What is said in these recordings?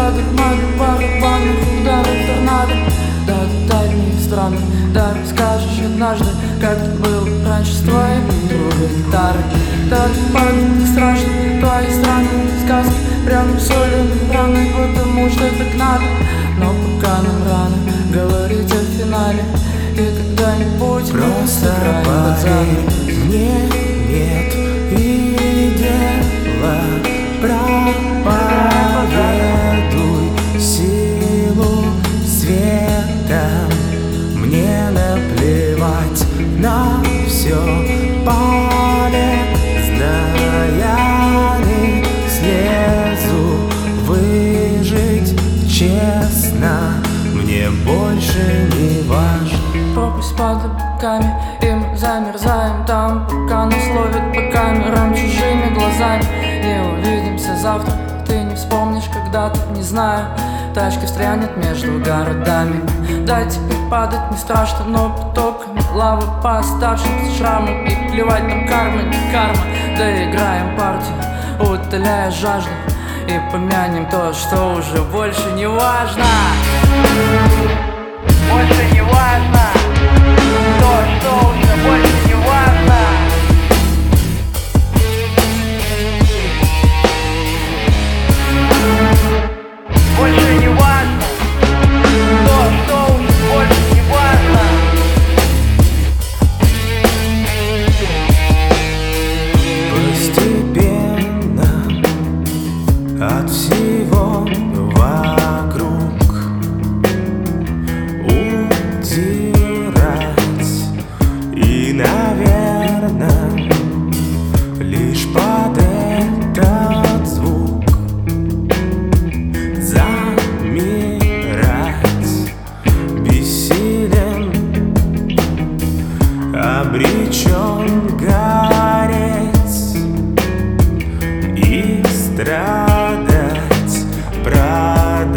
порядок, магия барабанных ударов торнадо. Да, дальние страны, да, расскажешь однажды, как это было раньше с твоей другой гитарой. Да, падает страшно, твои странные сказки прям соленые раны, потому что так надо. Но пока нам рано говорить о финале, и когда-нибудь просто поверь мне, нет и дела. Проповедуй силу света. Мне наплевать на все полезное. Не слезу выжить честно. Мне больше не важно. Пропасть под облаками, и мы замерзаем там, пока нас ловят по камерам чужими глазами. Не увидимся завтра, ты не вспомнишь когда-то, не знаю. Тачка встрянет между городами. Да, теперь падать не страшно, но потоками лава по оставшимся шрамам. И плевать нам карма, не карма. Да играем партию, утоляя жажду, и помянем то, что уже больше не важно. Больше не важно то, что уже больше не важно. Больше не важно то, что уже больше не важно. Постепенно от всего вокруг удирать. И, наверное, лишь под этот звук замирать. Бессилен, обречен гореть и страдать. Продолжать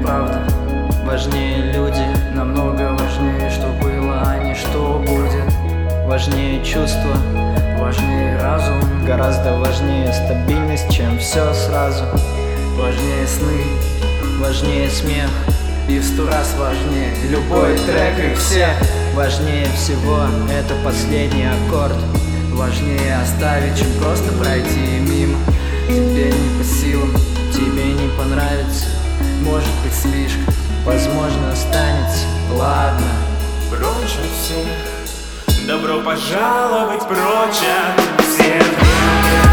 правда. Важнее люди, намного важнее, что было, а не что будет. Важнее чувства, важнее разум, гораздо важнее стабильность, чем все сразу. важнее сны, Важнее смех, и в 100 раз важнее любой трек и все. важнее всего это последний аккорд. Важнее оставить, чем просто пройти мимо. Тебе не по силам, Тебе не понравится, может быть слишком. возможно останется. Ладно, Прочь от всех, добро пожаловать прочь от всех.